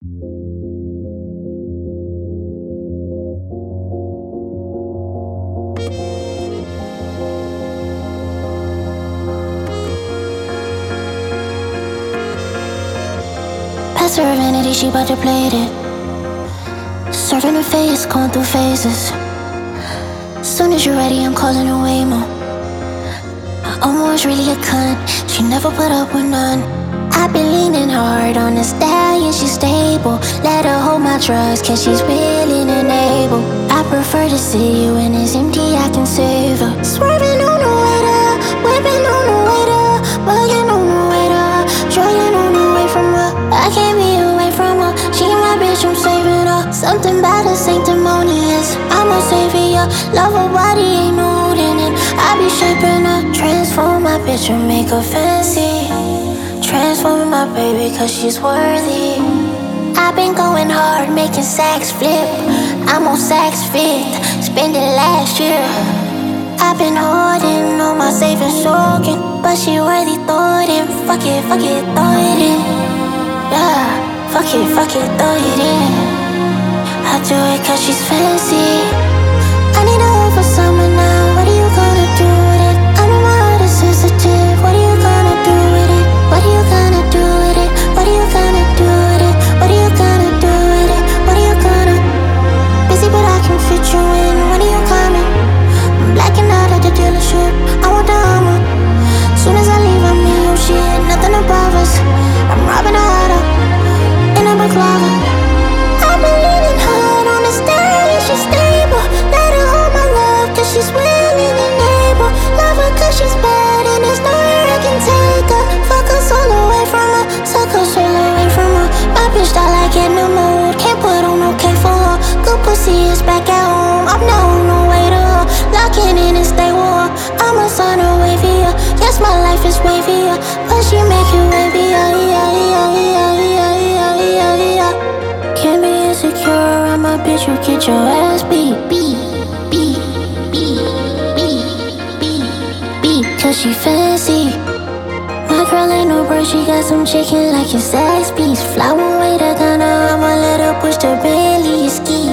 Past her vanity, she bout to play it. Serving her face, going through phases. Soon as you're ready, I'm calling her Waymo. My Omo is really a cunt, she never put up with none. I've been leaning hard on the stallion, she's stable. Let her hold my drugs, cause she's willing and able. I prefer to see you when it's empty, I can save her. Swerving on the way to, whipping on the way to, bugging on the way to, trying on the way from her. I can't be away from her, she my bitch, I'm saving her. Something about her sanctimonious, I'm a savior. Love her body, ain't no holding it. I be shaping her, transform my bitch and make her fancy. Transforming my baby cause she's worthy. I've been going hard, making sacks flip. I'm on Saks Fifth, spent it last year. I've been hoarding all my savings soaking, but she worthy, throw it in. Fuck it, throw it in. Yeah, fuck it, throw it in. I do it cause she's fancy. I need a hoe for summer now, what are you gonna do with it? I know my heart is sensitive, what are you gonna do with it? What are you gonna do with it? What are you gonna do with it? What are you gonna do with it? What are you gonna? Busy but I can fit you in, when are you coming? I'm blacking out at the dealership, I want the Hummer. Soon as I leave I'm in your shit, nothing above us. I'm robbing a auto, in a baklava. I've been leaning hard on the stallion, she's stable. Let her hold my love cause she's willing and able. Love her cause she's bad and there's nowhere I can take her. Fuck us all away from her, suck us all away from her. My bitch die like in the mood, can't put on no K for her. Good pussy is back at home, I'm now on the way to her. Locking in and stay warm, I'm a son of wavier. Yes, my life is wavier, but she make you wavier. Can't be insecure, I'm a bitch, you get your ass beat. Cause she fancy. My girl ain't no bird, she got some chicken like a Zaxby's. Fly one way to Ghana, I'ma let her push the Bentley. Ski.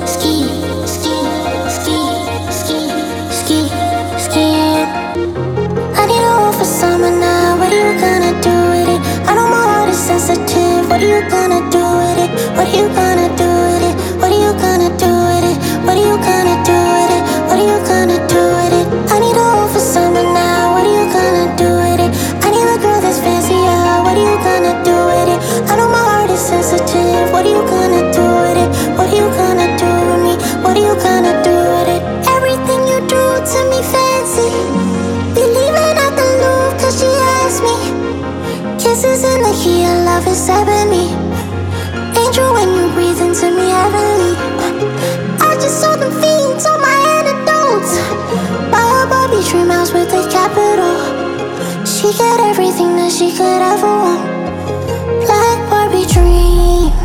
I need a hoe for summer now, what are you gonna do with it? I know my heart is sensitive, what are you gonna do with it? What are you gonna do with it? What are you gonna do with it? What are you gonna do with it? What are you gonna do with it? I need a hoe for summer now, what are you gonna do with it? I need a girl that's fancy, yeah, what are you gonna do with it? I know my heart is sensitive, what are you gonna do with it? What are you gonna do with me? What are you gonna do with it? Everything you do to me fancy. Be leaving at the Louvre cause she asked me. Kisses in the heat, love is ebony. Angel when you breathe into me heavenly. I just saw them fiends on my antidotes. Buy a Barbie dream house with a capital. She got everything that she could ever want. Black Barbie dream.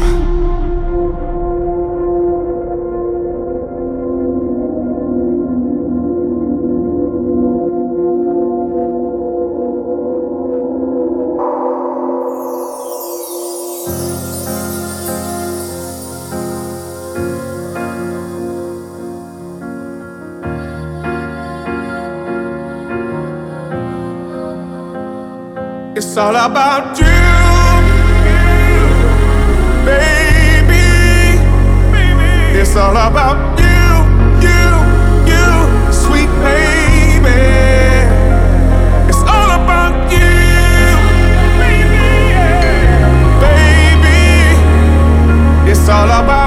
It's all about you, baby. It's all about you, sweet baby. It's all about you, baby. It's all about